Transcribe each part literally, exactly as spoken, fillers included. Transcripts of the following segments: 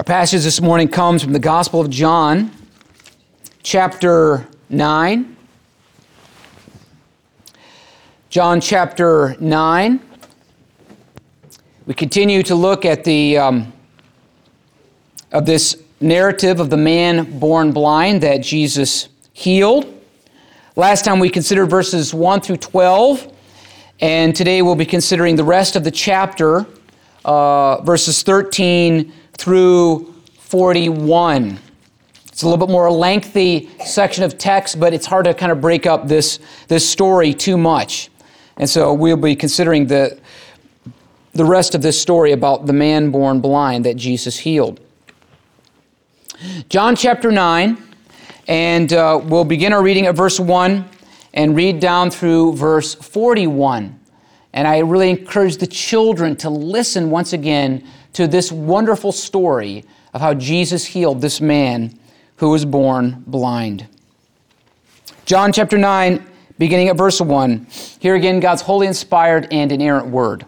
passage this morning comes from the Gospel of John, chapter nine. John chapter nine. We continue to look at the um, of this narrative of the man born blind that Jesus healed. Last time we considered verses one through twelve, and today we'll be considering the rest of the chapter, uh, verses thirteen through forty-one. It's a little bit more lengthy section of text, but it's hard to kind of break up this, this story too much. And so we'll be considering the, the rest of this story about the man born blind that Jesus healed. John chapter nine, and uh, we'll begin our reading at verse one and read down through verse forty-one. And I really encourage the children to listen once again to this wonderful story of how Jesus healed this man who was born blind. John chapter nine, beginning at verse one. Here again, God's holy, inspired, and inerrant word.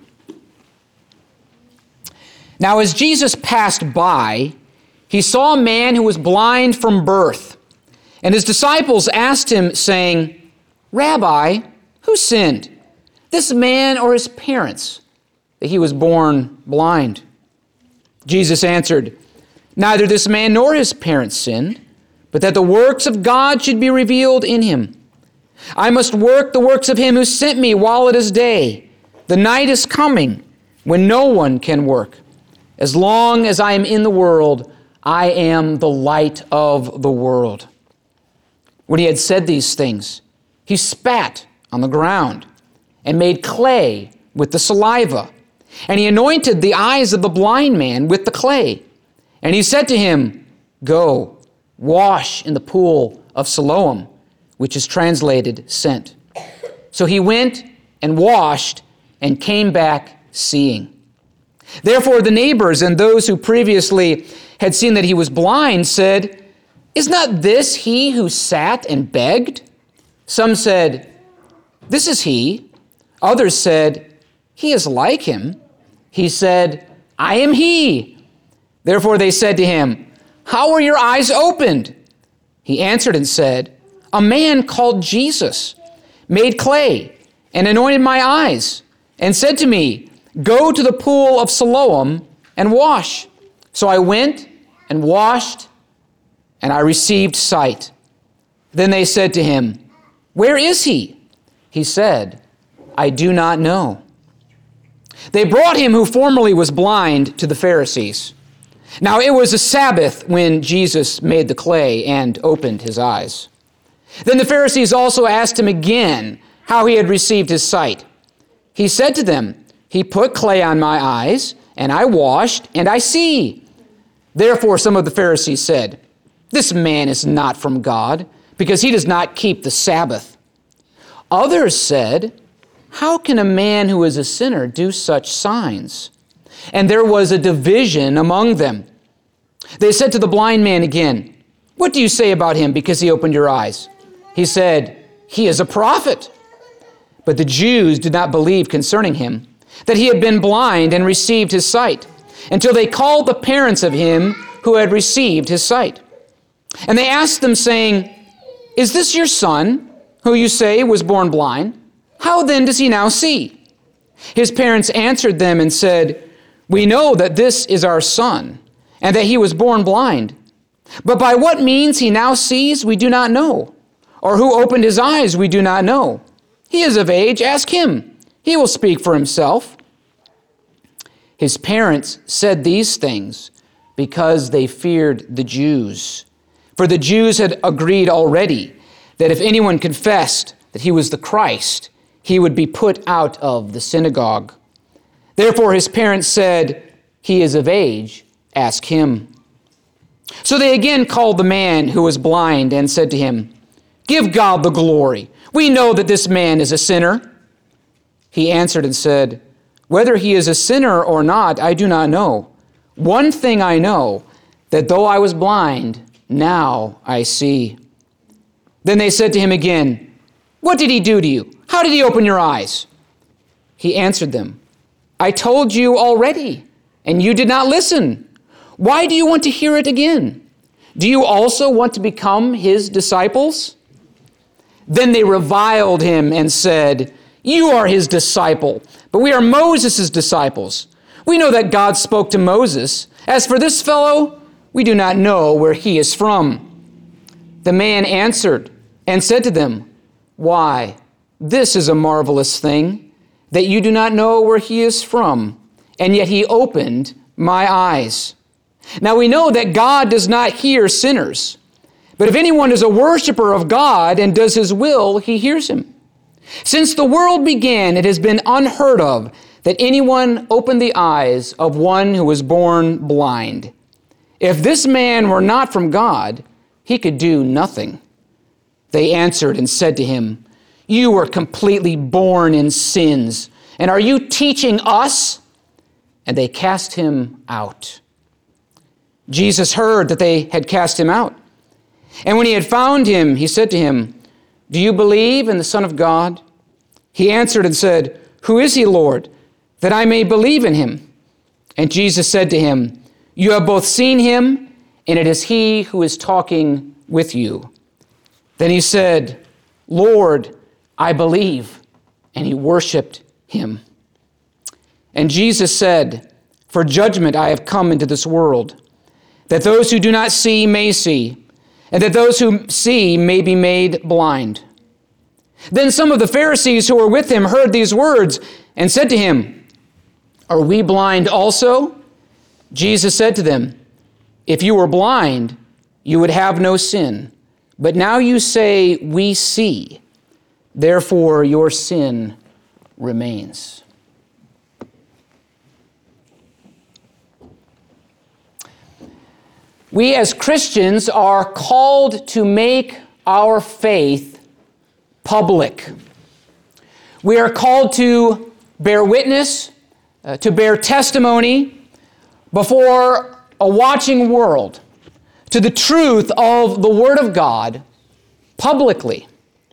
Now as Jesus passed by, he saw a man who was blind from birth. And his disciples asked him, saying, Rabbi, who sinned, this man or his parents, that he was born blind? Jesus answered, Neither this man nor his parents sinned, but that the works of God should be revealed in him. I must work the works of him who sent me while it is day. The night is coming when no one can work. As long as I am in the world, I am the light of the world. When he had said these things, he spat on the ground and made clay with the saliva. And he anointed the eyes of the blind man with the clay. And he said to him, Go, wash in the pool of Siloam, which is translated sent. So he went and washed and came back seeing. Therefore the neighbors and those who previously had seen that he was blind said, Is not this he who sat and begged? Some said, This is he. Others said, He is like him. He said, I am he. Therefore they said to him, How were your eyes opened? He answered and said, A man called Jesus made clay and anointed my eyes and said to me, Go to the pool of Siloam and wash. So I went and washed, and I received sight. Then they said to him, Where is he? He said, I do not know. They brought him who formerly was blind to the Pharisees. Now it was a Sabbath when Jesus made the clay and opened his eyes. Then the Pharisees also asked him again how he had received his sight. He said to them, He put clay on my eyes, and I washed, and I see. Therefore some of the Pharisees said, This man is not from God, because he does not keep the Sabbath. Others said, How can a man who is a sinner do such signs? And there was a division among them. They said to the blind man again, What do you say about him because he opened your eyes? He said, He is a prophet. But the Jews did not believe concerning him, that he had been blind and received his sight, until they called the parents of him who had received his sight. And they asked them, saying, Is this your son, who you say was born blind? How then does he now see? His parents answered them and said, We know that this is our son, and that he was born blind. But by what means he now sees, we do not know. Or who opened his eyes, we do not know. He is of age, ask him. He will speak for himself. His parents said these things because they feared the Jews. For the Jews had agreed already that if anyone confessed that he was the Christ, he would be put out of the synagogue. Therefore his parents said, He is of age, ask him. So they again called the man who was blind and said to him, Give God the glory. We know that this man is a sinner. He answered and said, Whether he is a sinner or not, I do not know. One thing I know, that though I was blind, now I see. Then they said to him again, What did he do to you? How did he open your eyes? He answered them, I told you already, and you did not listen. Why do you want to hear it again? Do you also want to become his disciples?" Then they reviled him and said, "You are his disciple, but we are Moses' disciples. We know that God spoke to Moses. As for this fellow, we do not know where he is from." The man answered and said to them, "Why, this is a marvelous thing, that you do not know where he is from, and yet he opened my eyes. Now we know that God does not hear sinners, but if anyone is a worshiper of God and does his will, he hears him. Since the world began, it has been unheard of that anyone opened the eyes of one who was born blind. If this man were not from God, he could do nothing." They answered and said to him, "You were completely born in sins, and are you teaching us?" And they cast him out. Jesus heard that they had cast him out. And when he had found him, he said to him, "Do you believe in the Son of God?" He answered and said, "Who is he, Lord, that I may believe in him?" And Jesus said to him, "You have both seen him, and it is he who is talking with you." Then he said, "Lord, I believe," and he worshiped him. And Jesus said, "For judgment I have come into this world, that those who do not see may see, and that those who see may be made blind." Then some of the Pharisees who were with him heard these words and said to him, "Are we blind also?" Jesus said to them, "If you were blind, you would have no sin. But now you say, 'We see,' therefore your sin remains." We as Christians are called to make our faith public. We are called to bear witness, uh, to bear testimony before a watching world to the truth of the Word of God publicly.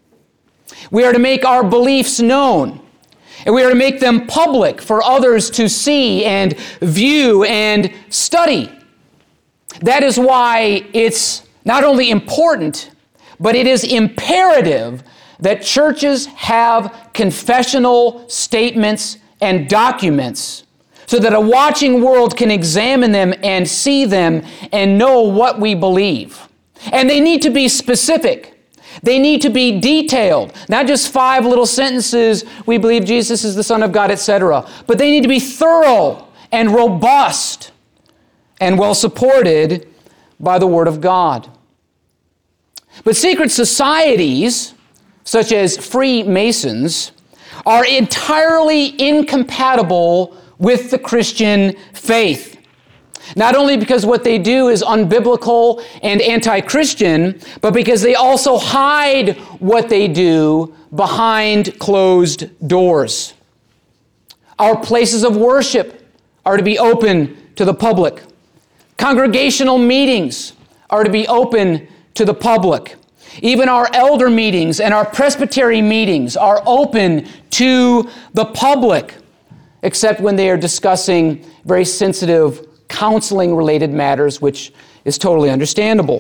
We are to make our beliefs known, and we are to make them public for others to see and view and study. That is why it's not only important, but it is imperative that churches have confessional statements and documents so that a watching world can examine them and see them and know what we believe. And they need to be specific. They need to be detailed, not just five little sentences, "We believe Jesus is the Son of God," et cetera. But they need to be thorough and robust and well supported by the Word of God. But secret societies, such as Freemasons, are entirely incompatible with the Christian faith. Not only because what they do is unbiblical and anti-Christian, but because they also hide what they do behind closed doors. Our places of worship are to be open to the public. Congregational meetings are to be open to the public. Even our elder meetings and our presbytery meetings are open to the public, except when they are discussing very sensitive counseling-related matters, which is totally understandable.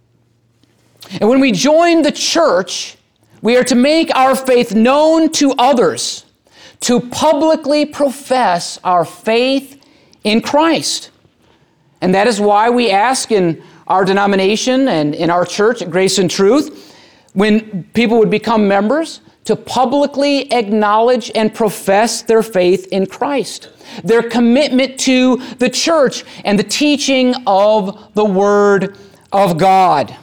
And when we join the church, we are to make our faith known to others, to publicly profess our faith in Christ. And that is why we ask in our denomination and in our church at Grace and Truth, when people would become members, to publicly acknowledge and profess their faith in Christ, their commitment to the church and the teaching of the Word of God.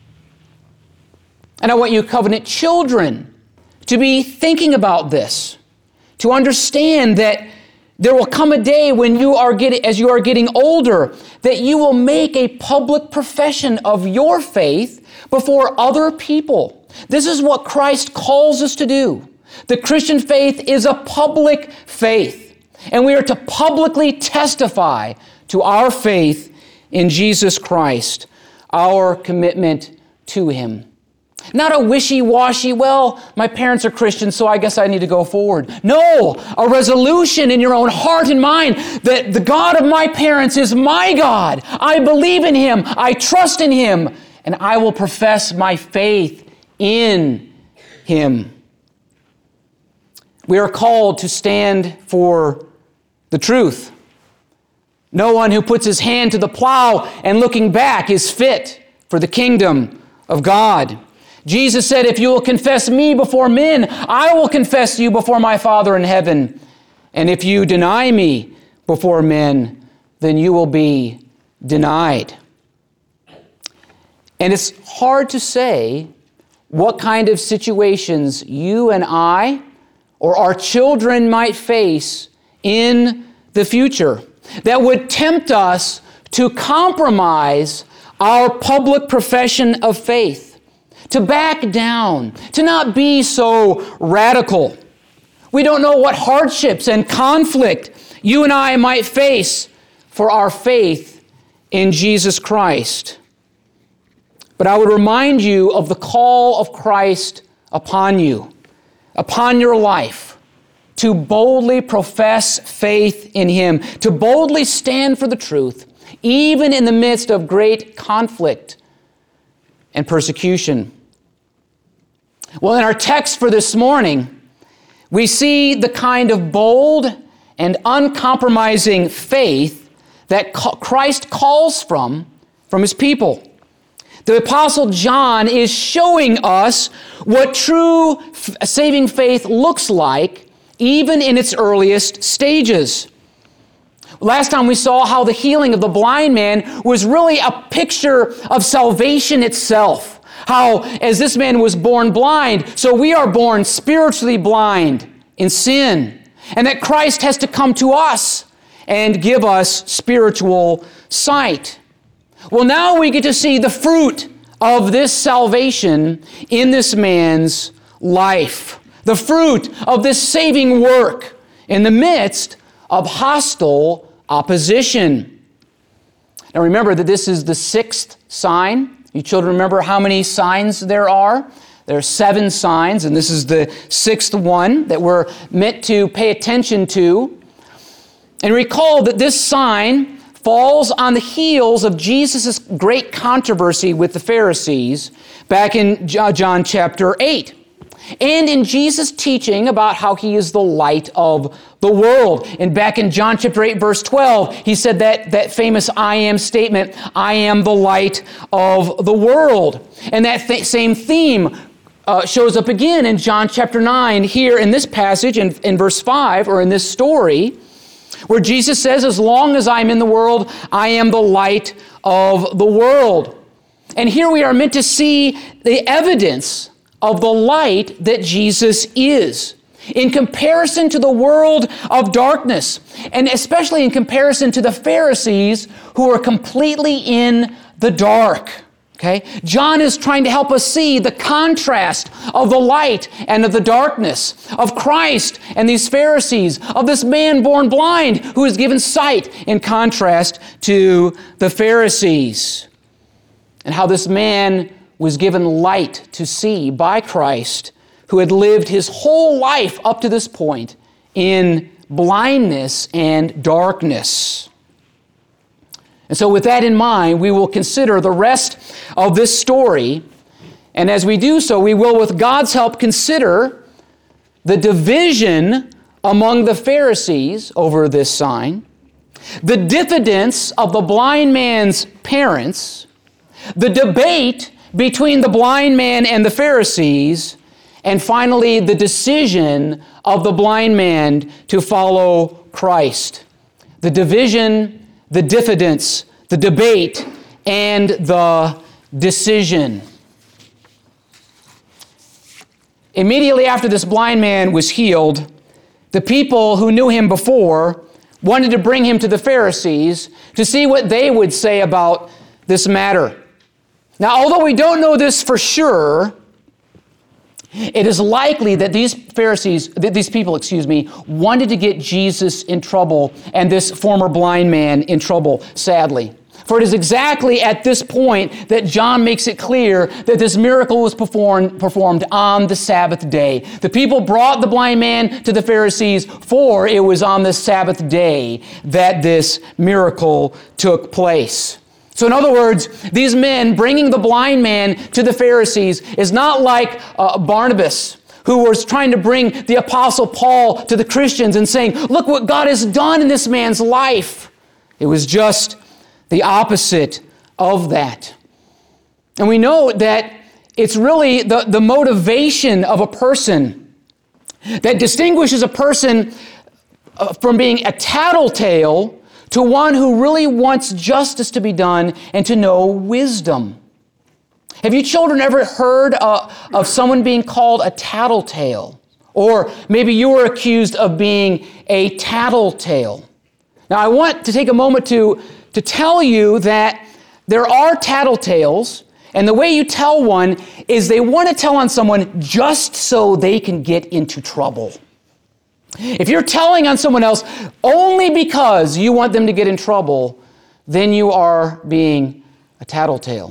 And I want you covenant children to be thinking about this, to understand that there will come a day when you are getting, as you are getting older, that you will make a public profession of your faith before other people. This is what Christ calls us to do. The Christian faith is a public faith, and we are to publicly testify to our faith in Jesus Christ, our commitment to Him. Not a wishy-washy, well, my parents are Christians, so I guess I need to go forward. No, a resolution in your own heart and mind that the God of my parents is my God. I believe in Him. I trust in Him. And I will profess my faith in Him. We are called to stand for the truth. No one who puts his hand to the plow and looking back is fit for the kingdom of God. Jesus said, if you will confess me before men, I will confess you before my Father in heaven. And if you deny me before men, then you will be denied. And it's hard to say what kind of situations you and I or our children might face in the future that would tempt us to compromise our public profession of faith, to back down, to not be so radical. We don't know what hardships and conflict you and I might face for our faith in Jesus Christ. But I would remind you of the call of Christ upon you, upon your life, to boldly profess faith in Him, to boldly stand for the truth, even in the midst of great conflict and persecution. Well, in our text for this morning, we see the kind of bold and uncompromising faith that Christ calls from, from His people. The Apostle John is showing us what true saving faith looks like, even in its earliest stages. Last time we saw how the healing of the blind man was really a picture of salvation itself. How, as this man was born blind, so we are born spiritually blind in sin. And that Christ has to come to us and give us spiritual sight. Well, now we get to see the fruit of this salvation in this man's life. The fruit of this saving work in the midst of hostile opposition. Now remember that this is the sixth sign. You children remember how many signs there are? There are seven signs, and this is the sixth one that we're meant to pay attention to. And recall that this sign falls on the heels of Jesus' great controversy with the Pharisees back in John chapter eight. And in Jesus' teaching about how He is the light of the world. And back in John chapter eight, verse twelve, He said that, that famous I am statement, I am the light of the world. And that th- same theme uh, shows up again in John chapter nine, here in this passage, in, in verse five, or in this story, where Jesus says, as long as I'm in the world, I am the light of the world. And here we are meant to see the evidence of the light that Jesus is, in comparison to the world of darkness, and especially in comparison to the Pharisees who are completely in the dark. Okay? John is trying to help us see the contrast of the light and of the darkness, of Christ and these Pharisees, of this man born blind who is given sight, in contrast to the Pharisees, and how this man was given light to see by Christ, who had lived his whole life up to this point in blindness and darkness. And so with that in mind, we will consider the rest of this story. And as we do so, we will, with God's help, consider the division among the Pharisees over this sign, the diffidence of the blind man's parents, the debate between the blind man and the Pharisees, and finally the decision of the blind man to follow Christ. The division, the diffidence, the debate, and the decision. Immediately after this blind man was healed, the people who knew him before wanted to bring him to the Pharisees to see what they would say about this matter. Now, although we don't know this for sure, it is likely that these Pharisees, that these people, excuse me, wanted to get Jesus in trouble and this former blind man in trouble, sadly. For it is exactly at this point that John makes it clear that this miracle was performed, performed on the Sabbath day. The people brought the blind man to the Pharisees, for it was on the Sabbath day that this miracle took place. So in other words, these men bringing the blind man to the Pharisees is not like uh, Barnabas, who was trying to bring the Apostle Paul to the Christians and saying, look what God has done in this man's life. It was just the opposite of that. And we know that it's really the, the motivation of a person that distinguishes a person from being a tattletale to one who really wants justice to be done and to know wisdom. Have you children ever heard uh, of someone being called a tattletale? Or maybe you were accused of being a tattletale. Now I want to take a moment to to tell you that there are tattletales, and the way you tell one is they want to tell on someone just so they can get into trouble. If you're telling on someone else only because you want them to get in trouble, then you are being a tattletale.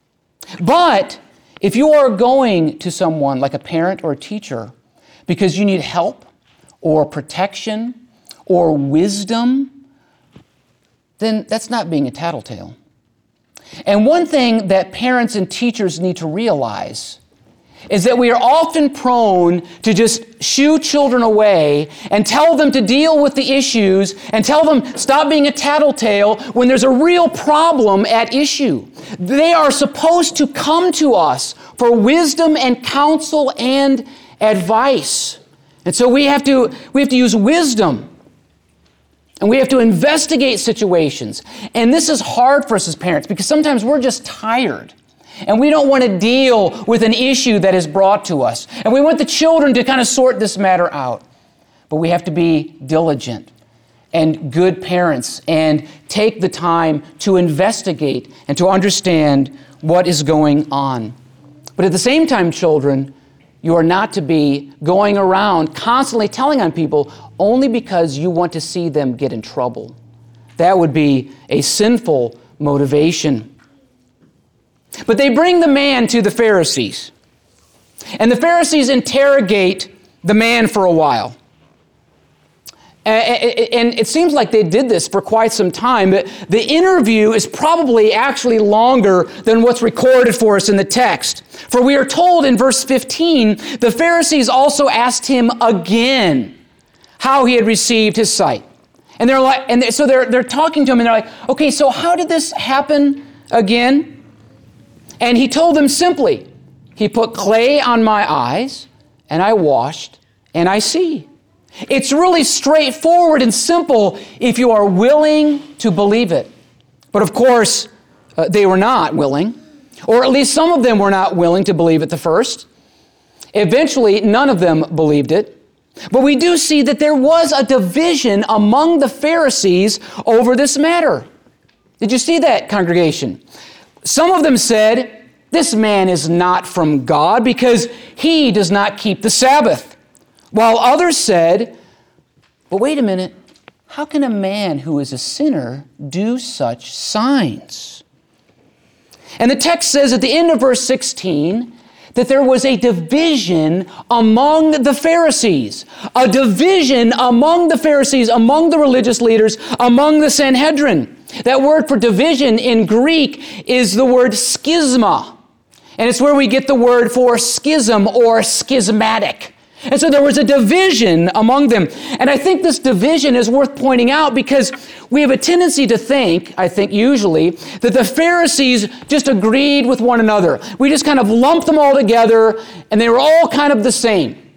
But if you are going to someone like a parent or a teacher because you need help or protection or wisdom, then that's not being a tattletale. And one thing that parents and teachers need to realize is that we are often prone to just shoo children away and tell them to deal with the issues and tell them stop being a tattletale when there's a real problem at issue. They are supposed to come to us for wisdom and counsel and advice. And so we have to, we have to use wisdom. And we have to investigate situations. And this is hard for us as parents because sometimes we're just tired. And we don't want to deal with an issue that is brought to us. And we want the children to kind of sort this matter out. But we have to be diligent and good parents and take the time to investigate and to understand what is going on. But at the same time, children, you are not to be going around constantly telling on people only because you want to see them get in trouble. That would be a sinful motivation. But they bring the man to the Pharisees. And the Pharisees interrogate the man for a while. And it seems like they did this for quite some time, but the interview is probably actually longer than what's recorded for us in the text. For we are told in verse fifteen, the Pharisees also asked him again how he had received his sight. And they're like, and so they're they're talking to him, and they're like, okay, so how did this happen again? And he told them simply, he put clay on my eyes, and I washed, and I see. It's really straightforward and simple if you are willing to believe it. But of course, uh, they were not willing, or at least some of them were not willing to believe it the first. Eventually, none of them believed it. But we do see that there was a division among the Pharisees over this matter. Did you see that, congregation? Some of them said, this man is not from God because he does not keep the Sabbath. While others said, but wait a minute, how can a man who is a sinner do such signs? And the text says at the end of verse sixteen that there was a division among the Pharisees, a division among the Pharisees, among the religious leaders, among the Sanhedrin. That word for division in Greek is the word schisma, and it's where we get the word for schism or schismatic. And so there was a division among them. And I think this division is worth pointing out because we have a tendency to think, I think usually, that the Pharisees just agreed with one another. We just kind of lumped them all together and they were all kind of the same.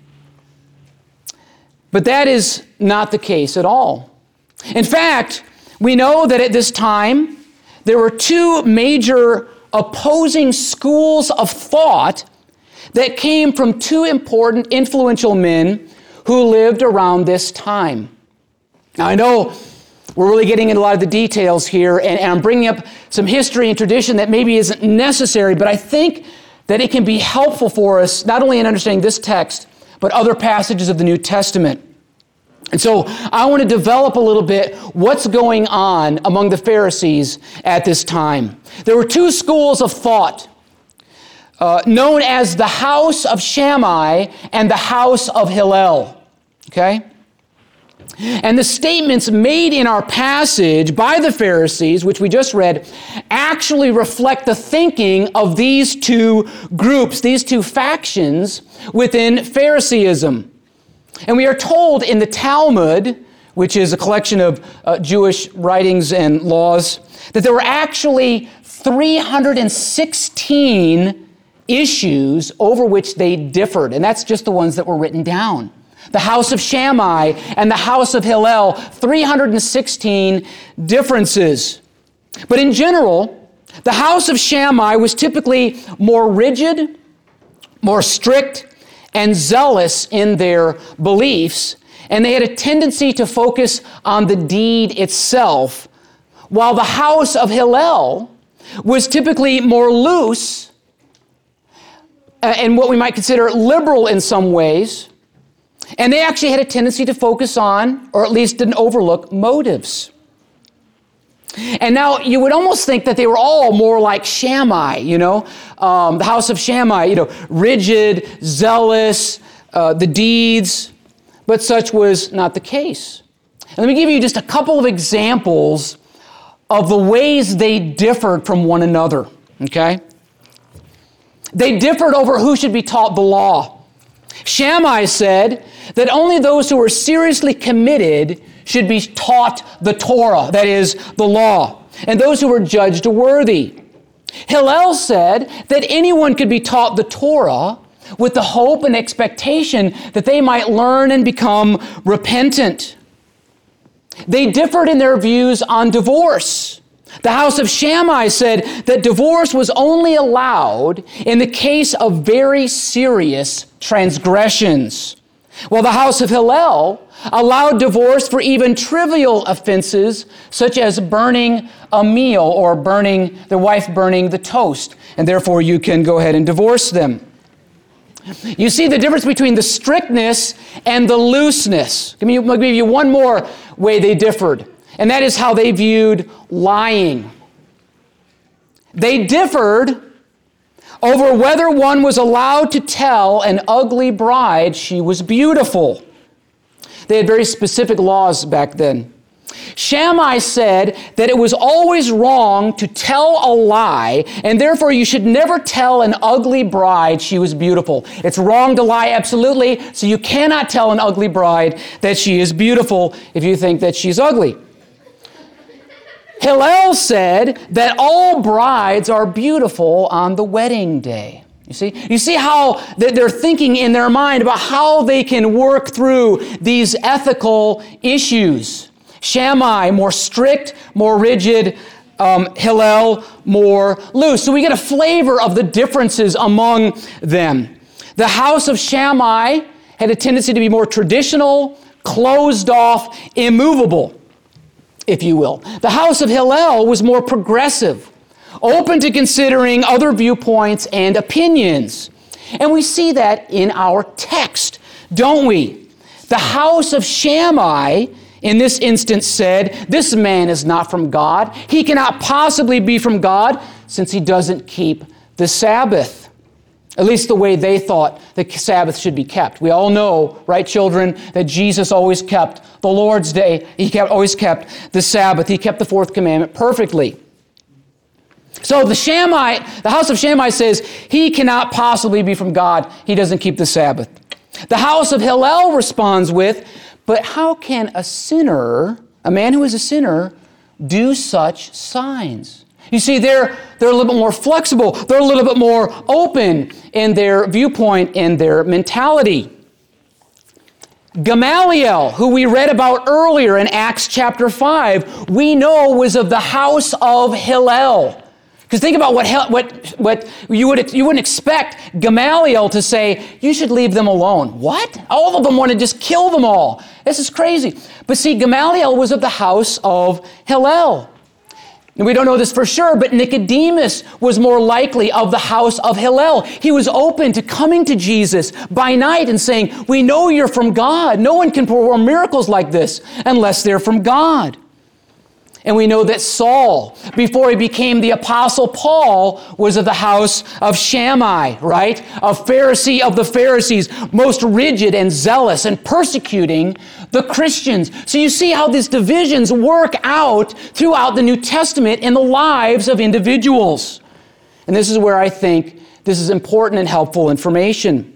But that is not the case at all. In fact, we know that at this time there were two major opposing schools of thought that came from two important, influential men who lived around this time. Now, I know we're really getting into a lot of the details here, and, and I'm bringing up some history and tradition that maybe isn't necessary, but I think that it can be helpful for us, not only in understanding this text, but other passages of the New Testament. And so I want to develop a little bit what's going on among the Pharisees at this time. There were two schools of thought uh, known as the house of Shammai and the house of Hillel. Okay? And the statements made in our passage by the Pharisees, which we just read, actually reflect the thinking of these two groups, these two factions within Phariseeism. And we are told in the Talmud, which is a collection of uh, Jewish writings and laws, that there were actually three hundred sixteen issues over which they differed. And that's just the ones that were written down. The house of Shammai and the house of Hillel, three hundred sixteen differences. But in general, the house of Shammai was typically more rigid, more strict, and zealous in their beliefs, and they had a tendency to focus on the deed itself, while the house of Hillel was typically more loose and what we might consider liberal in some ways, and they actually had a tendency to focus on, or at least didn't overlook, motives. And now you would almost think that they were all more like Shammai, you know, um, the house of Shammai, you know, rigid, zealous, uh, the deeds, but such was not the case. And let me give you just a couple of examples of the ways they differed from one another, okay? They differed over who should be taught the law. Shammai said that only those who were seriously committed should be taught the Torah, that is, the law, and those who were judged worthy. Hillel said that anyone could be taught the Torah with the hope and expectation that they might learn and become repentant. They differed in their views on divorce. The house of Shammai said that divorce was only allowed in the case of very serious transgressions, while the house of Hillel allowed divorce for even trivial offenses, such as burning a meal or burning the wife burning the toast, and therefore you can go ahead and divorce them. You see the difference between the strictness and the looseness. Let me give you one more way they differed, and that is how they viewed lying. They differed over whether one was allowed to tell an ugly bride she was beautiful. They had very specific laws back then. Shammai said that it was always wrong to tell a lie, and therefore you should never tell an ugly bride she was beautiful. It's wrong to lie, absolutely, so you cannot tell an ugly bride that she is beautiful if you think that she's ugly. Hillel said that all brides are beautiful on the wedding day. You see? You see how they're thinking in their mind about how they can work through these ethical issues. Shammai, more strict, more rigid. Um, Hillel, more loose. So we get a flavor of the differences among them. The house of Shammai had a tendency to be more traditional, closed off, immovable, if you will. The house of Hillel was more progressive, open to considering other viewpoints and opinions. And we see that in our text, don't we? The house of Shammai, in this instance, said, this man is not from God. He cannot possibly be from God since he doesn't keep the Sabbath. At least the way they thought the Sabbath should be kept. We all know, right, children, that Jesus always kept the Lord's Day. He kept, always kept the Sabbath. He kept the fourth commandment perfectly. So the Shammai, the house of Shammai says, he cannot possibly be from God. He doesn't keep the Sabbath. The house of Hillel responds with, but how can a sinner, a man who is a sinner, do such signs? You see, they're, they're a little bit more flexible. They're a little bit more open in their viewpoint, in their mentality. Gamaliel, who we read about earlier in Acts chapter five, we know was of the house of Hillel. Because think about what what what you would you wouldn't expect Gamaliel to say, you should leave them alone. What? All of them want to just kill them all. This is crazy. But see, Gamaliel was of the house of Hillel. And we don't know this for sure, but Nicodemus was more likely of the house of Hillel. He was open to coming to Jesus by night and saying, we know you're from God. No one can perform miracles like this unless they're from God. And we know that Saul, before he became the Apostle Paul, was of the house of Shammai, right? A Pharisee of the Pharisees, most rigid and zealous and persecuting the Christians. So you see how these divisions work out throughout the New Testament in the lives of individuals. And this is where I think this is important and helpful information.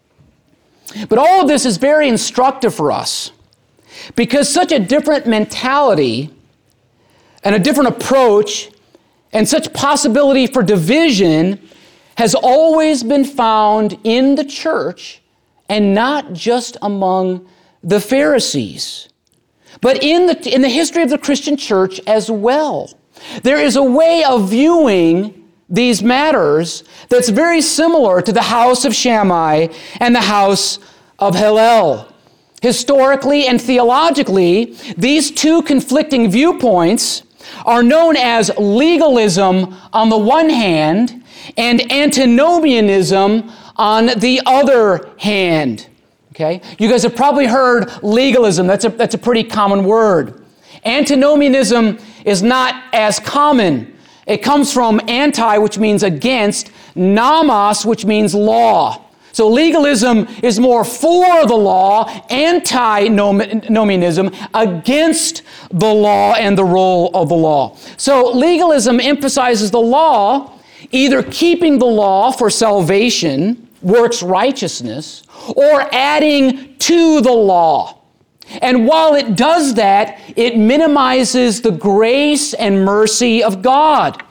But all of this is very instructive for us because such a different mentality and a different approach and such possibility for division has always been found in the church and not just among the Pharisees, but in the, in the history of the Christian church as well. There is a way of viewing these matters that's very similar to the house of Shammai and the house of Hillel. Historically and theologically, these two conflicting viewpoints are known as legalism on the one hand and antinomianism on the other hand. Okay? You guys have probably heard legalism. That's a, that's a pretty common word. Antinomianism is not as common. It comes from anti, which means against, nomos, which means law. So legalism is more for the law, antinomianism against the law and the role of the law. So legalism emphasizes the law, either keeping the law for salvation, works righteousness, or adding to the law. And while it does that, it minimizes the grace and mercy of God.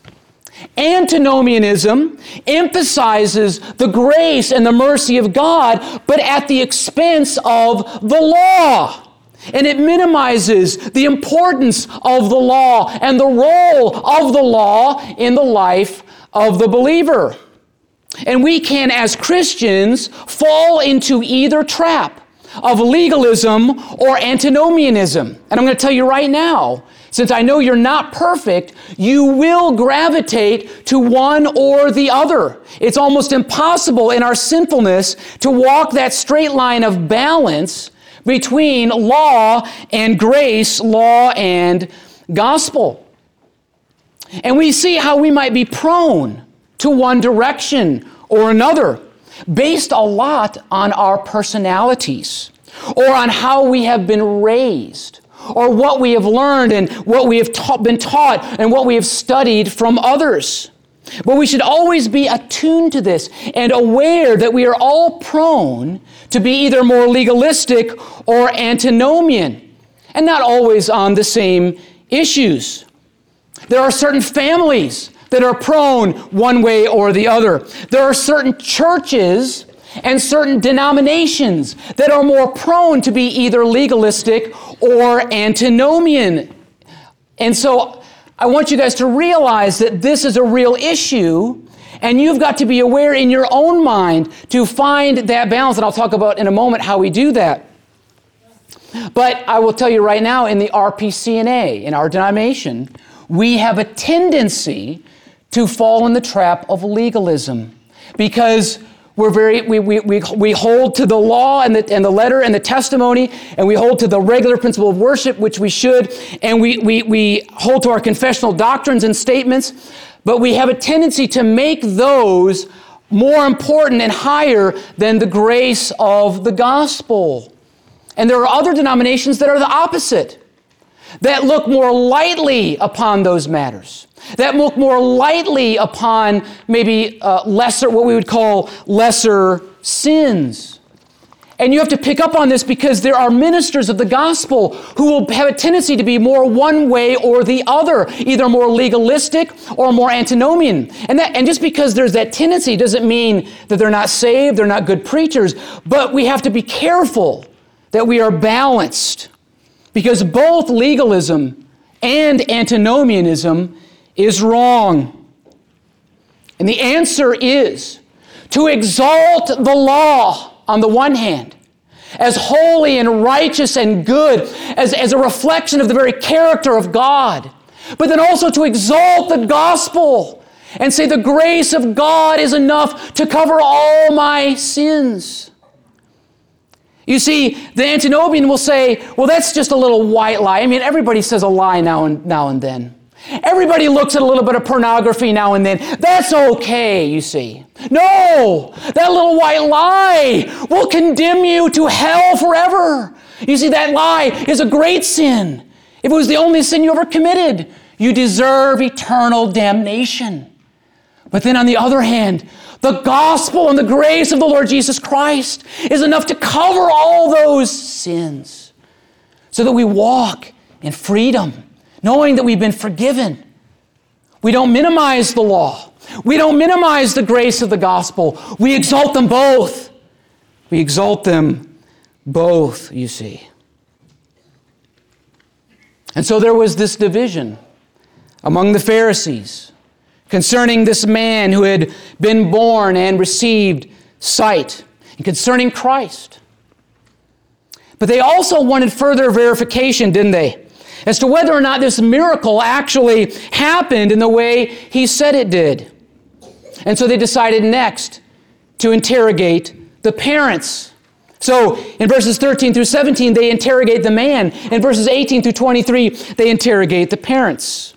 Antinomianism emphasizes the grace and the mercy of God, but at the expense of the law. And it minimizes the importance of the law and the role of the law in the life of the believer. And we can, as Christians, fall into either trap of legalism or antinomianism. And I'm going to tell you right now, since I know you're not perfect, you will gravitate to one or the other. It's almost impossible in our sinfulness to walk that straight line of balance between law and grace, law and gospel. And we see how we might be prone to one direction or another, based a lot on our personalities or on how we have been raised, or what we have learned and what we have ta- been taught and what we have studied from others. But we should always be attuned to this and aware that we are all prone to be either more legalistic or antinomian, and not always on the same issues. There are certain families that are prone one way or the other. There are certain churches and certain denominations that are more prone to be either legalistic or antinomian. And so I want you guys to realize that this is a real issue, and you've got to be aware in your own mind to find that balance. And I'll talk about in a moment how we do that. But I will tell you right now, in the R P C N A, in our denomination, we have a tendency to fall in the trap of legalism because We're very, we, we, we, we hold to the law and the, and the letter and the testimony, and we hold to the regular principle of worship, which we should, and we, we, we hold to our confessional doctrines and statements, but we have a tendency to make those more important and higher than the grace of the gospel. And there are other denominations that are the opposite, that look more lightly upon those matters, that look more lightly upon maybe uh, lesser, what we would call lesser sins. And you have to pick up on this because there are ministers of the gospel who will have a tendency to be more one way or the other, either more legalistic or more antinomian. And that, and just because there's that tendency doesn't mean that they're not saved, they're not good preachers, but we have to be careful that we are balanced, because both legalism and antinomianism is wrong. And the answer is to exalt the law on the one hand as holy and righteous and good, as, as a reflection of the very character of God, but then also to exalt the gospel and say the grace of God is enough to cover all my sins. You see, the antinomian will say, well, that's just a little white lie. I mean, everybody says a lie now and, now and then. Everybody looks at a little bit of pornography now and then. That's okay, you see. No, that little white lie will condemn you to hell forever. You see, that lie is a great sin. If it was the only sin you ever committed, you deserve eternal damnation. But then on the other hand, the gospel and the grace of the Lord Jesus Christ is enough to cover all those sins so that we walk in freedom, knowing that we've been forgiven. We don't minimize the law. We don't minimize the grace of the gospel. We exalt them both. We exalt them both, you see. And so there was this division among the Pharisees concerning this man who had been born and received sight, and concerning Christ. But they also wanted further verification, didn't they, as to whether or not this miracle actually happened in the way he said it did. And so they decided next to interrogate the parents. So in verses thirteen through seventeen, they interrogate the man. In verses eighteen through twenty-three, they interrogate the parents.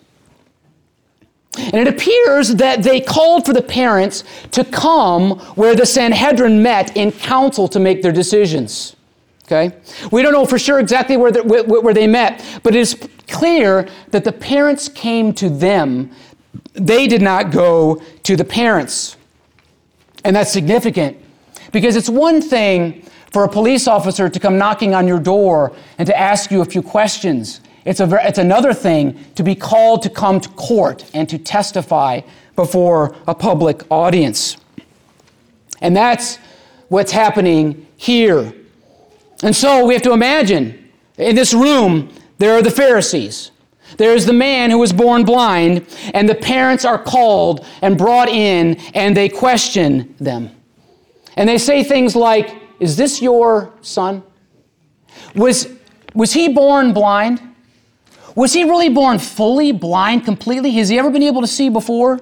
And it appears that they called for the parents to come where the Sanhedrin met in council to make their decisions. Okay? We don't know for sure exactly where they, where they met, but it is clear that the parents came to them. They did not go to the parents. And that's significant because it's one thing for a police officer to come knocking on your door and to ask you a few questions. It's, a, it's another thing to be called to come to court and to testify before a public audience. And that's what's happening here. And so we have to imagine, in this room, there are the Pharisees. There's the man who was born blind, and the parents are called and brought in, and they question them. And they say things like, is this your son? Was, was he born blind? Was he really born fully blind, completely? Has he ever been able to see before?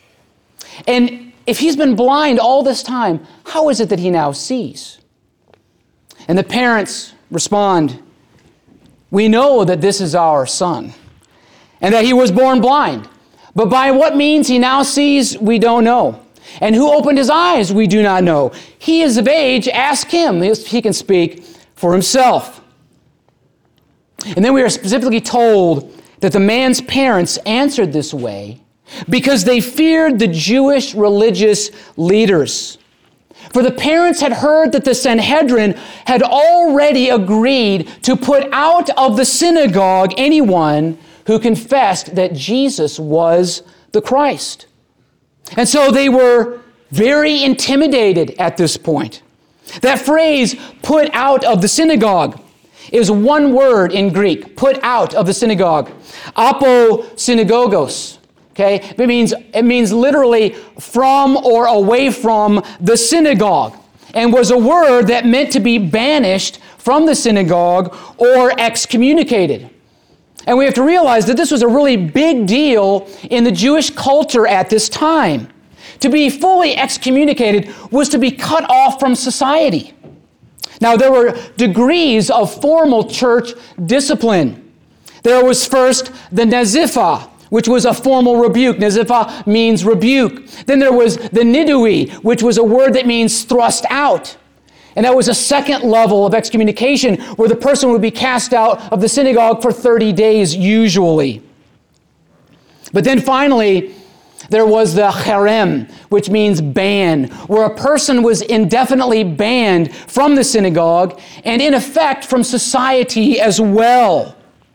And if he's been blind all this time, how is it that he now sees? And the parents respond, we know that this is our son, and that he was born blind. But by what means he now sees, we don't know. And who opened his eyes, we do not know. He is of age, ask him. He can speak for himself. And then we are specifically told that the man's parents answered this way because they feared the Jewish religious leaders. For the parents had heard that the Sanhedrin had already agreed to put out of the synagogue anyone who confessed that Jesus was the Christ. And so they were very intimidated at this point. That phrase, put out of the synagogue, is one word in Greek, put out of the synagogue. Apo synagogos. Okay? It means, it means literally from or away from the synagogue, and was a word that meant to be banished from the synagogue or excommunicated. And we have to realize that this was a really big deal in the Jewish culture at this time. To be fully excommunicated was to be cut off from society. Now, there were degrees of formal church discipline. There was first the Nazifa, which was a formal rebuke. Nazifa means rebuke. Then there was the Nidui, which was a word that means thrust out. And that was a second level of excommunication where the person would be cast out of the synagogue for thirty days usually. But then finally, there was the cherem, which means ban, where a person was indefinitely banned from the synagogue and in effect from society as well.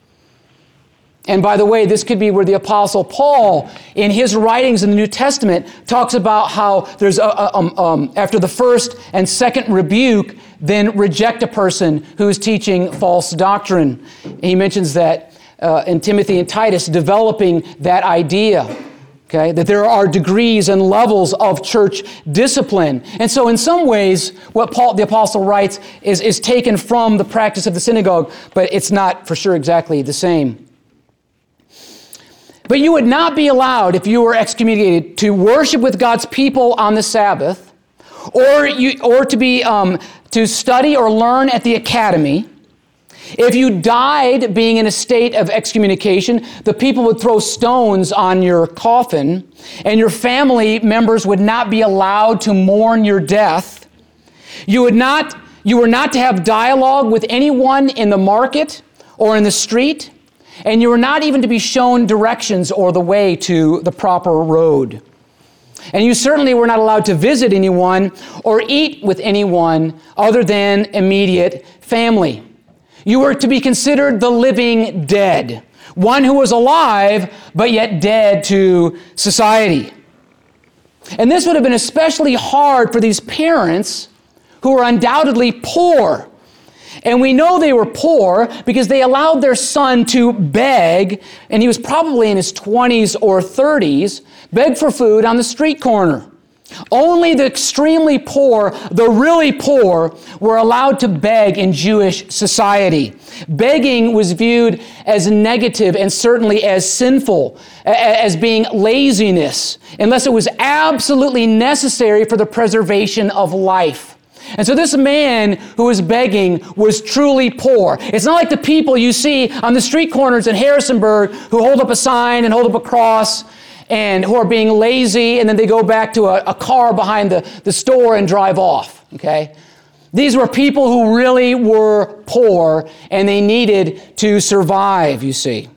And by the way, this could be where the Apostle Paul, in his writings in the New Testament, talks about how there's a, a, um, um, after the first and second rebuke, then reject a person who is teaching false doctrine. And he mentions that uh, in Timothy and Titus, developing that idea. Okay, that there are degrees and levels of church discipline. And so in some ways, what Paul the Apostle writes is, is taken from the practice of the synagogue, but it's not for sure exactly the same. But you would not be allowed, if you were excommunicated, to worship with God's people on the Sabbath, or you, or to be um, to study or learn at the academy. If you died being in a state of excommunication, the people would throw stones on your coffin, and your family members would not be allowed to mourn your death. You would not, you were not to have dialogue with anyone in the market or in the street, and you were not even to be shown directions or the way to the proper road. And you certainly were not allowed to visit anyone or eat with anyone other than immediate family. You were to be considered the living dead, one who was alive but yet dead to society. And this would have been especially hard for these parents who were undoubtedly poor. And we know they were poor because they allowed their son to beg, and he was probably in his twenties or thirties, beg for food on the street corner. Only the extremely poor, the really poor, were allowed to beg in Jewish society. Begging was viewed as negative and certainly as sinful, as being laziness, unless it was absolutely necessary for the preservation of life. And so this man who was begging was truly poor. It's not like the people you see on the street corners in Harrisonburg who hold up a sign and hold up a cross and who are being lazy, and then they go back to a, a car behind the, the store and drive off, okay? These were people who really were poor, and they needed to survive, you see.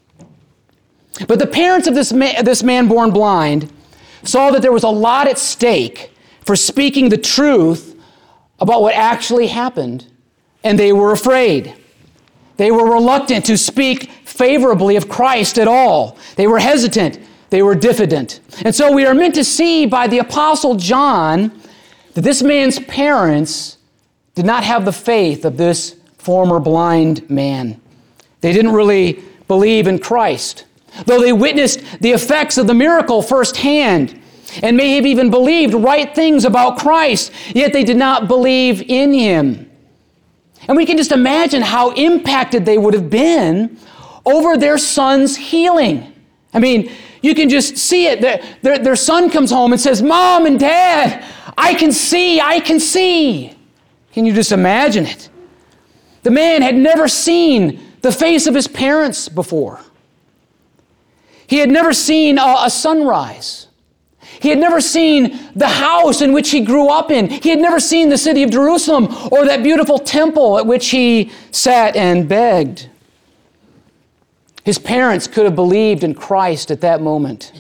But the parents of this man, this man born blind saw that there was a lot at stake for speaking the truth about what actually happened, and they were afraid. They were reluctant to speak favorably of Christ at all. They were hesitant. They were diffident. And so we are meant to see by the Apostle John that this man's parents did not have the faith of this former blind man. They didn't really believe in Christ, though they witnessed the effects of the miracle firsthand and may have even believed right things about Christ, yet they did not believe in him. And we can just imagine how impacted they would have been over their son's healing. I mean, you can just see it. Their, their, their son comes home and says, "Mom and Dad, I can see, I can see." Can you just imagine it? The man had never seen the face of his parents before. He had never seen a, a sunrise. He had never seen the house in which he grew up in. He had never seen the city of Jerusalem or that beautiful temple at which he sat and begged. His parents could have believed in Christ at that moment.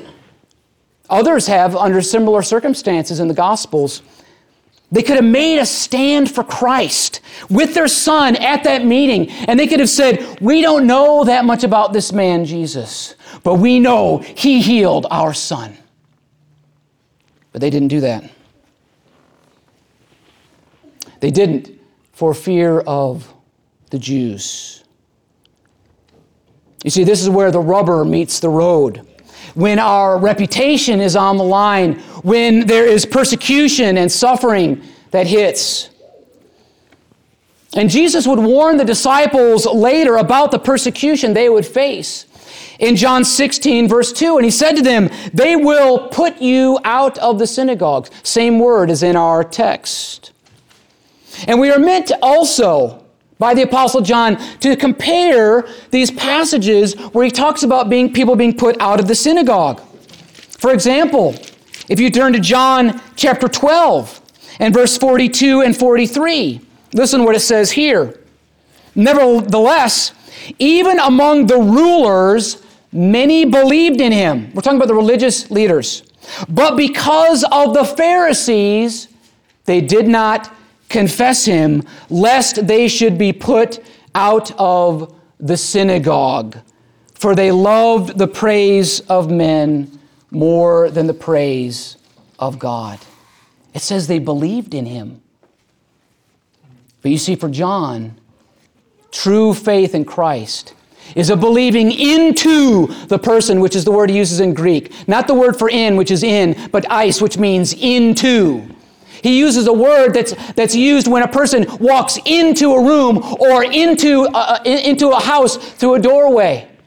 Others have under similar circumstances in the Gospels. They could have made a stand for Christ with their son at that meeting, and they could have said, "We don't know that much about this man, Jesus, but we know he healed our son." But they didn't do that. They didn't for fear of the Jews. You see, this is where the rubber meets the road. When our reputation is on the line, when there is persecution and suffering that hits. And Jesus would warn the disciples later about the persecution they would face. In John sixteen, verse two, and he said to them, "They will put you out of the synagogues." Same word as in our text. And we are meant to also, by the Apostle John, to compare these passages where he talks about being people being put out of the synagogue. For example, if you turn to John chapter twelve and verse forty-two and forty-three, listen what it says here. "Nevertheless, even among the rulers, many believed in him." We're talking about the religious leaders. "But because of the Pharisees, they did not confess him, lest they should be put out of the synagogue. For they loved the praise of men more than the praise of God." It says they believed in him. But you see, for John, true faith in Christ is a believing into the person, which is the word he uses in Greek. Not the word for in, which is in, but eis, which means into. He uses a word that's that's used when a person walks into a room or into a, into a house through a doorway.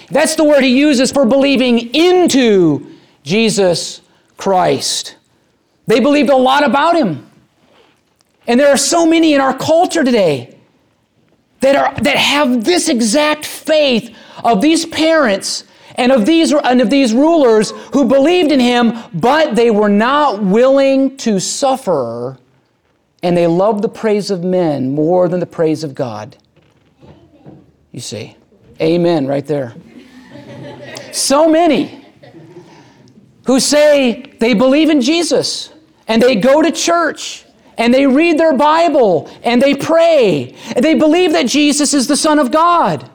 That's the word he uses for believing into Jesus Christ. They believed a lot about him. And there are so many in our culture today that are that have this exact faith of these parents and of these and of these rulers who believed in him, but they were not willing to suffer, and they loved the praise of men more than the praise of God. You see, amen right there. So many who say they believe in Jesus and they go to church and they read their Bible and they pray and they believe that Jesus is the Son of God.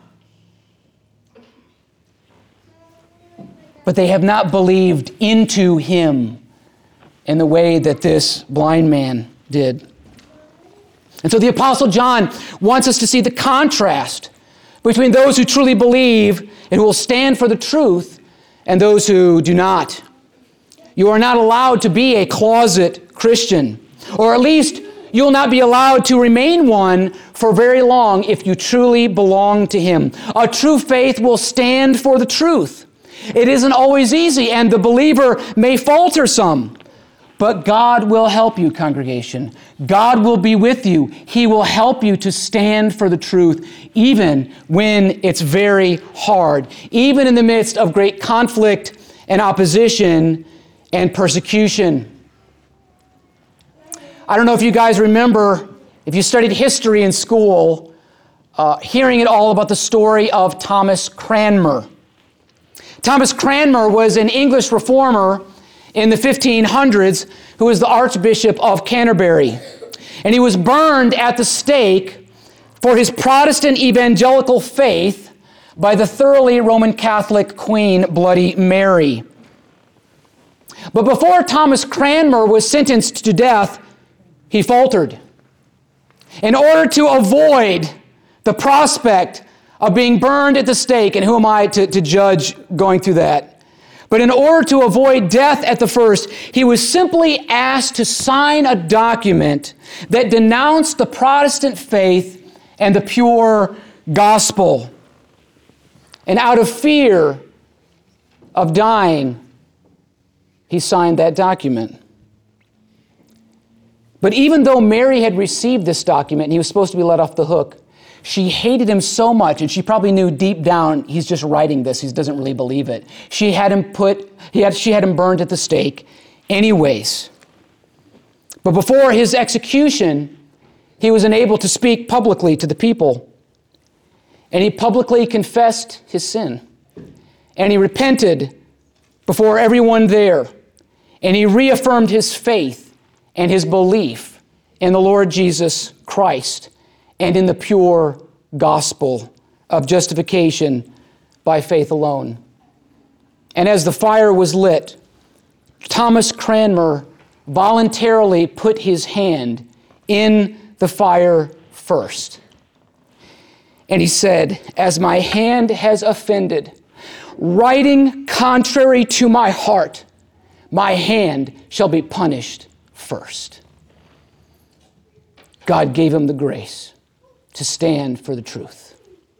But they have not believed into him in the way that this blind man did. And so the Apostle John wants us to see the contrast between those who truly believe and who will stand for the truth and those who do not. You are not allowed to be a closet Christian, or at least you will not be allowed to remain one for very long if you truly belong to him. A true faith will stand for the truth. It isn't always easy, and the believer may falter some. But God will help you, congregation. God will be with you. He will help you to stand for the truth, even when it's very hard, even in the midst of great conflict and opposition and persecution. I don't know if you guys remember, if you studied history in school, uh, hearing it all about the story of Thomas Cranmer. Thomas Cranmer was an English reformer in the fifteen hundreds, who was the Archbishop of Canterbury. And he was burned at the stake for his Protestant evangelical faith by the thoroughly Roman Catholic Queen Bloody Mary. But before Thomas Cranmer was sentenced to death, he faltered. In order to avoid the prospect of being burned at the stake, and who am I to, to judge going through that? But in order to avoid death at the first, he was simply asked to sign a document that denounced the Protestant faith and the pure gospel. And out of fear of dying, he signed that document. But even though Mary had received this document and he was supposed to be let off the hook, she hated him so much, and she probably knew deep down he's just writing this. He doesn't really believe it. She had him put, he had, she had him burned at the stake anyways. But before his execution, he was unable to speak publicly to the people. And he publicly confessed his sin. And he repented before everyone there. And he reaffirmed his faith and his belief in the Lord Jesus Christ and in the pure gospel of justification by faith alone. And as the fire was lit, Thomas Cranmer voluntarily put his hand in the fire first. And he said, "As my hand has offended, writing contrary to my heart, my hand shall be punished first." God gave him the grace to stand for the truth.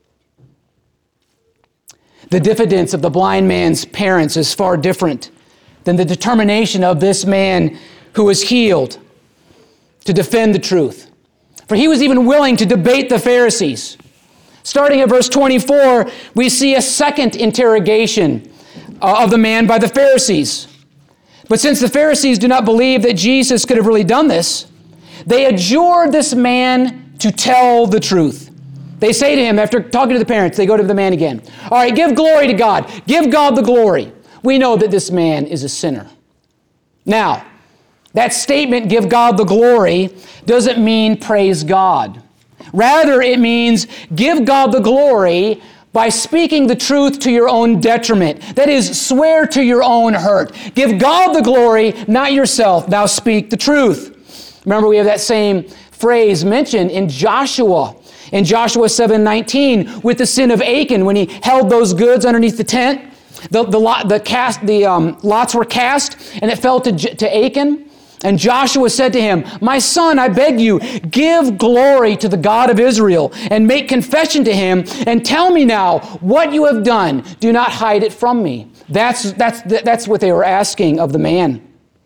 The diffidence of the blind man's parents is far different than the determination of this man who was healed to defend the truth. For he was even willing to debate the Pharisees. Starting at verse twenty-four, we see a second interrogation of the man by the Pharisees. But since the Pharisees do not believe that Jesus could have really done this, they adjured this man to tell the truth. They say to him, after talking to the parents, they go to the man again. "All right, give glory to God. Give God the glory. We know that this man is a sinner." Now, that statement, "give God the glory," doesn't mean praise God. Rather, it means give God the glory by speaking the truth to your own detriment. That is, swear to your own hurt. Give God the glory, not yourself. Now speak the truth. Remember, we have that same phrase mentioned in Joshua, in Joshua seven nineteen, with the sin of Achan, when he held those goods underneath the tent. The, the, lot, the, cast, the um, lots were cast, and it fell to, to Achan. And Joshua said to him, "My son, I beg you, give glory to the God of Israel and make confession to him and tell me now what you have done. Do not hide it from me." That's, that's, that's what they were asking of the man.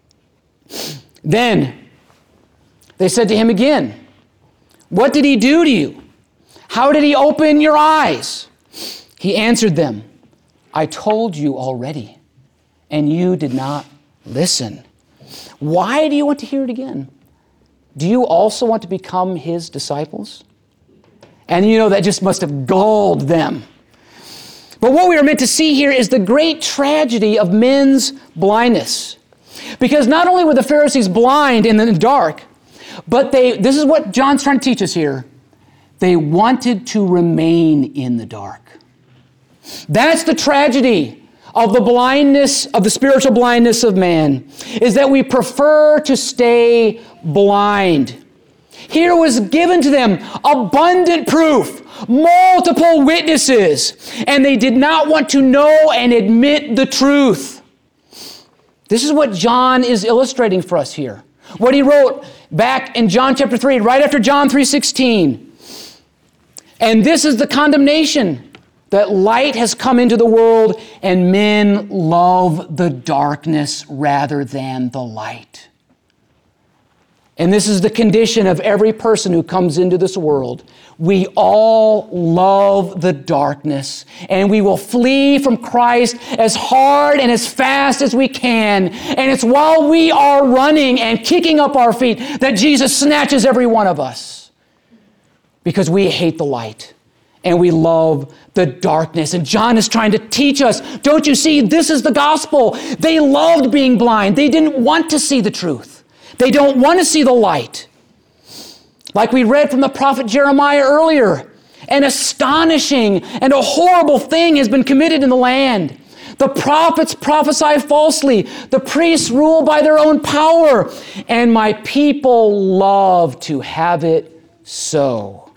Then they said to him again, "What did he do to you? How did he open your eyes?" He answered them, "I told you already, and you did not listen. Why do you want to hear it again? Do you also want to become his disciples?" And you know, that just must have galled them. But what we are meant to see here is the great tragedy of men's blindness. Because not only were the Pharisees blind in the dark, but they, this is what John's trying to teach us here, they wanted to remain in the dark. That's the tragedy of the blindness, of the spiritual blindness of man, is that we prefer to stay blind. Here was given to them abundant proof, multiple witnesses, and they did not want to know and admit the truth. This is what John is illustrating for us here. What he wrote back in John chapter three, right after John three sixteen. "And this is the condemnation, that light has come into the world, and men love the darkness rather than the light." And this is the condition of every person who comes into this world. We all love the darkness, and we will flee from Christ as hard and as fast as we can. And it's while we are running and kicking up our feet that Jesus snatches every one of us, because we hate the light and we love the darkness. And John is trying to teach us, don't you see, this is the gospel. They loved being blind. They didn't want to see the truth. They don't want to see the light. Like we read from the prophet Jeremiah earlier, an astonishing and a horrible thing has been committed in the land. The prophets prophesy falsely. The priests rule by their own power. And my people love to have it so.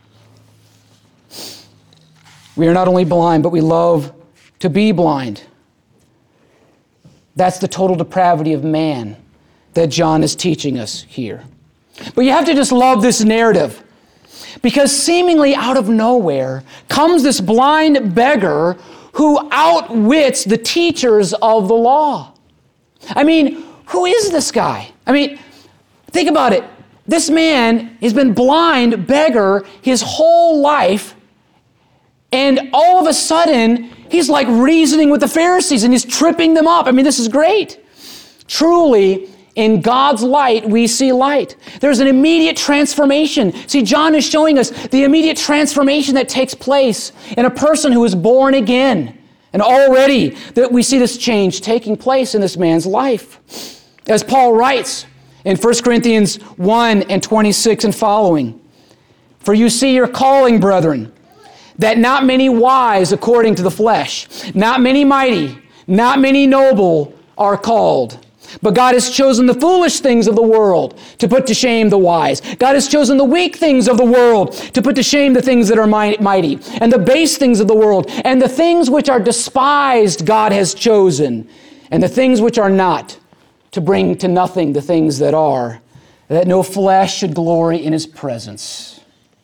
We are not only blind, but we love to be blind. That's the total depravity of man that John is teaching us here. But you have to just love this narrative, because seemingly out of nowhere comes this blind beggar who outwits the teachers of the law. I mean, who is this guy? I mean, think about it. This man has been blind beggar his whole life, and all of a sudden, he's like reasoning with the Pharisees and he's tripping them up. I mean, this is great. Truly, in God's light, we see light. There's an immediate transformation. See, John is showing us the immediate transformation that takes place in a person who is born again. And already that we see this change taking place in this man's life. As Paul writes in First Corinthians one and twenty-six and following, "For you see your calling, brethren, that not many wise according to the flesh, not many mighty, not many noble are called. But God has chosen the foolish things of the world to put to shame the wise. God has chosen the weak things of the world to put to shame the things that are mighty. And the base things of the world. And the things which are despised God has chosen. And the things which are not, to bring to nothing the things that are, that no flesh should glory in his presence."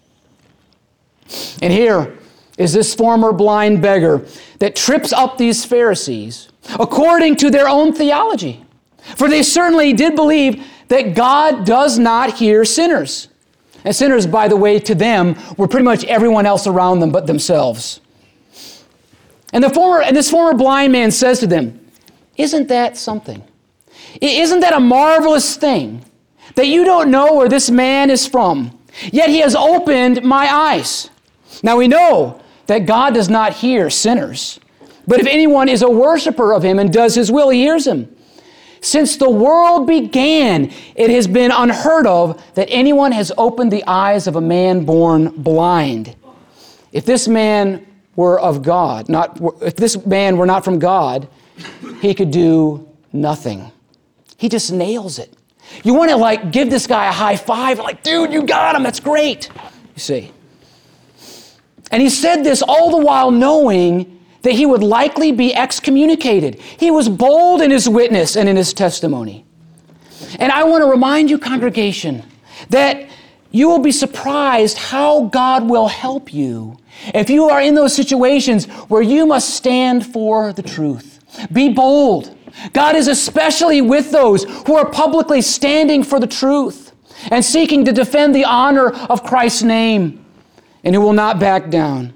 And here is this former blind beggar that trips up these Pharisees according to their own theology. For they certainly did believe that God does not hear sinners. And sinners, by the way, to them were pretty much everyone else around them but themselves. And the former, and this former blind man says to them, "Isn't that something? Isn't that a marvelous thing that you don't know where this man is from? Yet he has opened my eyes." Now we know that God does not hear sinners. But if anyone is a worshiper of him and does his will, he hears him. Since the world began, it has been unheard of that anyone has opened the eyes of a man born blind. If this man were of God, not if this man were not from God, he could do nothing. He just nails it. You want to like give this guy a high five, like, dude, you got him, that's great. You see. And he said this all the while knowing that he would likely be excommunicated. He was bold in his witness and in his testimony. And I want to remind you, congregation, that you will be surprised how God will help you if you are in those situations where you must stand for the truth. Be bold. God is especially with those who are publicly standing for the truth and seeking to defend the honor of Christ's name, and who will not back down.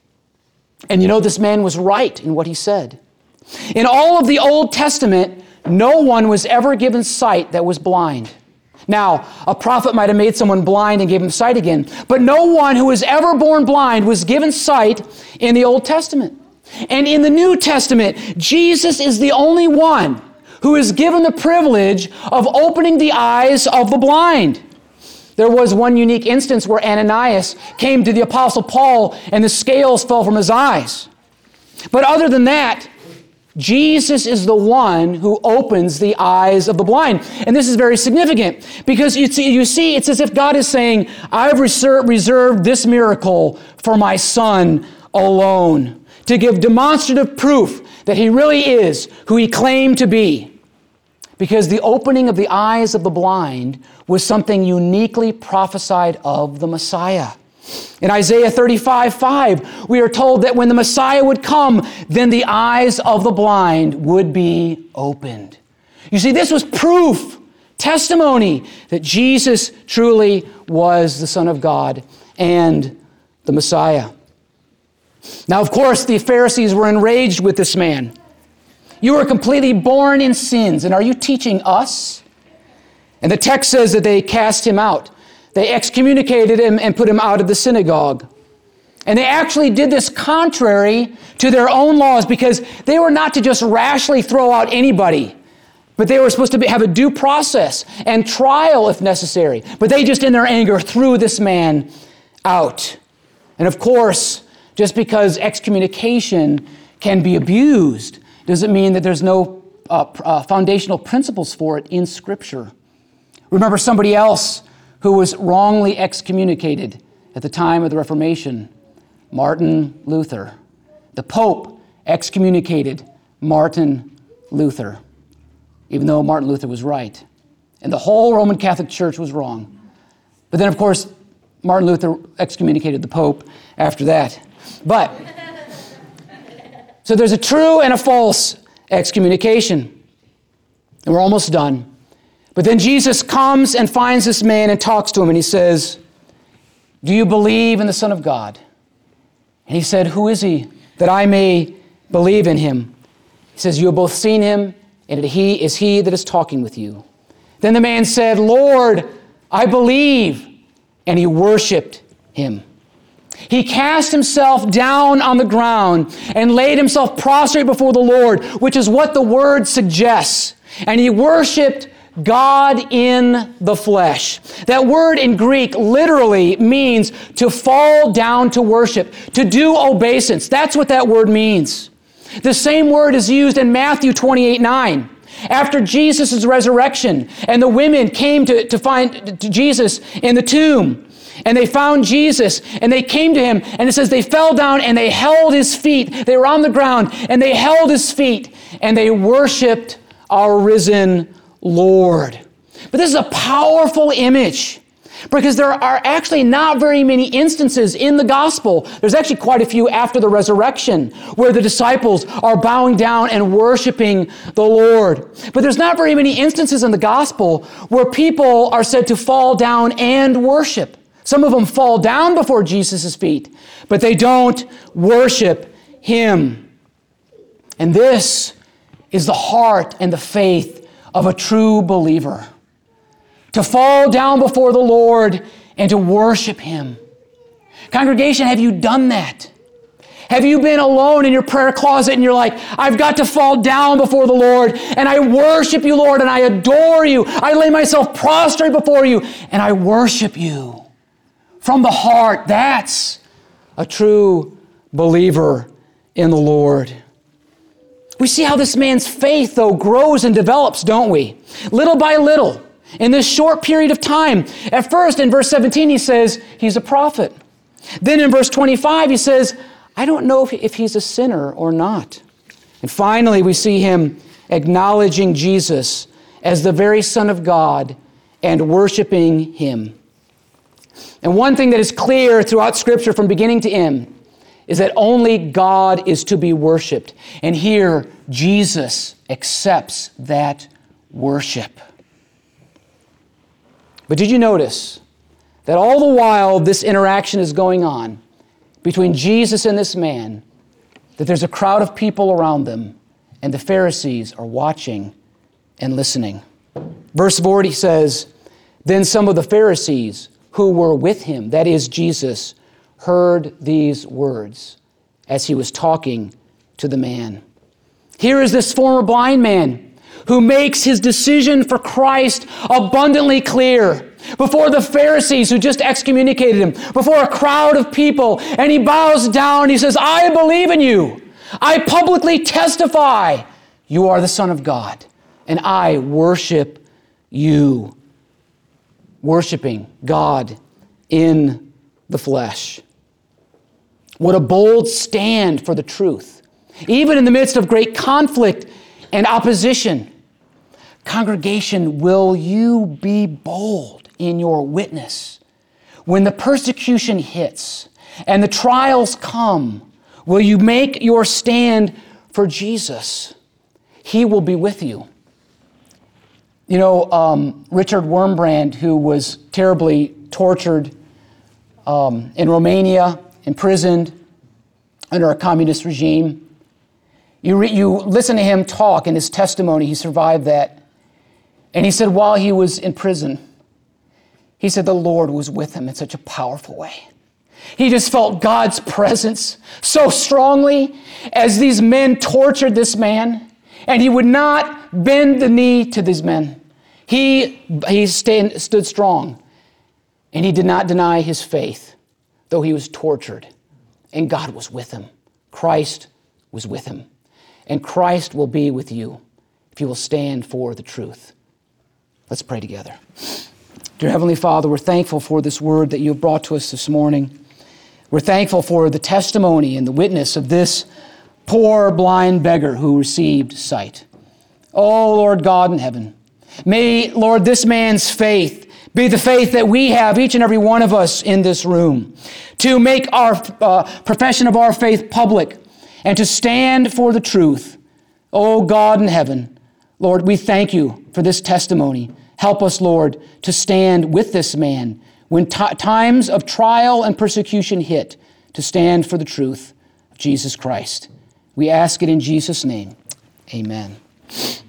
And you know, this man was right in what he said. In all of the Old Testament, no one was ever given sight that was blind. Now, a prophet might have made someone blind and gave him sight again, but no one who was ever born blind was given sight in the Old Testament. And in the New Testament, Jesus is the only one who is given the privilege of opening the eyes of the blind. There was one unique instance where Ananias came to the Apostle Paul and the scales fell from his eyes. But other than that, Jesus is the one who opens the eyes of the blind. And this is very significant because you see, you see it's as if God is saying, I've reser- reserved this miracle for my son alone, to give demonstrative proof that he really is who he claimed to be. Because the opening of the eyes of the blind was something uniquely prophesied of the Messiah. In Isaiah thirty-five five, we are told that when the Messiah would come, then the eyes of the blind would be opened. You see, this was proof, testimony that Jesus truly was the Son of God and the Messiah. Now, of course, the Pharisees were enraged with this man. You were completely born in sins, and are you teaching us? And the text says that they cast him out. They excommunicated him and put him out of the synagogue. And they actually did this contrary to their own laws because they were not to just rashly throw out anybody, but they were supposed to be, have a due process and trial if necessary. But they just in their anger threw this man out. And of course, just because excommunication can be abused doesn't mean that there's no uh, uh, foundational principles for it in Scripture. Remember somebody else who was wrongly excommunicated at the time of the Reformation, Martin Luther. The Pope excommunicated Martin Luther, even though Martin Luther was right. And the whole Roman Catholic Church was wrong. But then, of course, Martin Luther excommunicated the Pope after that. But, so there's a true and a false excommunication. And we're almost done. But then Jesus comes and finds this man and talks to him, and he says, do you believe in the Son of God? And he said, who is he that I may believe in him? He says, you have both seen him, and he is he that is talking with you. Then the man said, Lord, I believe. And he worshiped him. He cast himself down on the ground and laid himself prostrate before the Lord, which is what the word suggests. And he worshiped God in the flesh. That word in Greek literally means to fall down to worship, to do obeisance. That's what that word means. The same word is used in Matthew twenty-eight nine. After Jesus' resurrection, and the women came to, to find Jesus in the tomb, and they found Jesus, and they came to him, and it says they fell down and they held his feet. They were on the ground, and they held his feet, and they worshiped our risen Lord. But this is a powerful image because there are actually not very many instances in the gospel. There's actually quite a few after the resurrection where the disciples are bowing down and worshiping the Lord. But there's not very many instances in the gospel where people are said to fall down and worship. Some of them fall down before Jesus' feet, but they don't worship him. And this is the heart and the faith of a true believer. To fall down before the Lord and to worship him. Congregation, have you done that? Have you been alone in your prayer closet and you're like, I've got to fall down before the Lord and I worship you, Lord, and I adore you. I lay myself prostrate before you and I worship you. From the heart, that's a true believer in the Lord. We see how this man's faith, though, grows and develops, don't we? Little by little, in this short period of time. At first, in verse seventeen, he says he's a prophet. Then in verse twenty-five, he says, I don't know if, if he's a sinner or not. And finally, we see him acknowledging Jesus as the very Son of God and worshiping him. And one thing that is clear throughout Scripture from beginning to end is that only God is to be worshiped. And here, Jesus accepts that worship. But did you notice that all the while this interaction is going on between Jesus and this man, that there's a crowd of people around them, and the Pharisees are watching and listening? Verse forty says, "Then some of the Pharisees who were with him," that is Jesus, "heard these words as he was talking to the man." Here is this former blind man who makes his decision for Christ abundantly clear before the Pharisees who just excommunicated him, before a crowd of people, and he bows down and he says, "I believe in you. I publicly testify you are the Son of God, and I worship you." Worshiping God in the flesh. What a bold stand for the truth, even in the midst of great conflict and opposition. Congregation, will you be bold in your witness? When the persecution hits and the trials come, will you make your stand for Jesus? He will be with you. You know, um, Richard Wurmbrand, who was terribly tortured um, in Romania, imprisoned under a communist regime. You, re- you listen to him talk in his testimony, he survived that. And he said while he was in prison, he said the Lord was with him in such a powerful way. He just felt God's presence so strongly as these men tortured this man, and he would not bend the knee to these men. He, he stand, stood strong, and he did not deny his faith, though he was tortured, and God was with him. Christ was with him, and Christ will be with you if you will stand for the truth. Let's pray together. Dear Heavenly Father, we're thankful for this word that you've brought to us this morning. We're thankful for the testimony and the witness of this poor blind beggar who received sight. Oh, Lord God in heaven, may, Lord, this man's faith be the faith that we have, each and every one of us in this room, to make our uh, profession of our faith public and to stand for the truth. Oh, God in heaven, Lord, we thank you for this testimony. Help us, Lord, to stand with this man when t- times of trial and persecution hit, to stand for the truth of Jesus Christ. We ask it in Jesus' name. Amen.